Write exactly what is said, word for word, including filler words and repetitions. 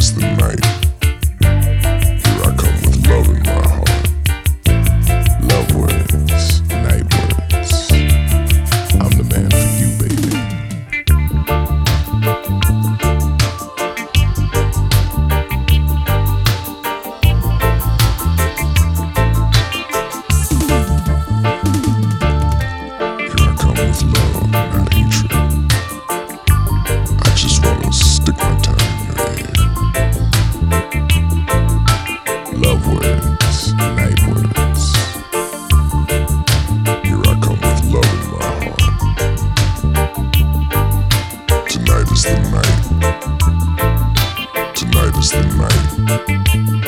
is the night. Here I come with love in my heart. Love words, night words. I'm the man for you, baby. Here I come with love, not hatred. I just wanna stick my tongue in your ear. Love words, night words. Here I come with love in my heart. Tonight is the night. Tonight is the night.